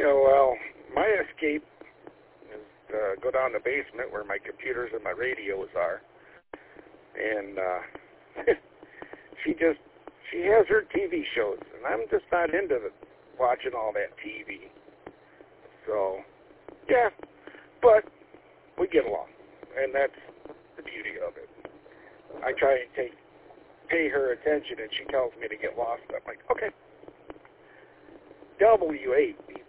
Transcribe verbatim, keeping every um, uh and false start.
Yeah, well, my escape is uh, go down the basement where my computers and my radios are. And uh, she just, she has her T V shows, and I'm just not into the, watching all that T V. So, yeah, but we get along, and that's the beauty of it. I try and take, pay her attention, and she tells me to get lost. I'm like, okay. W eight beats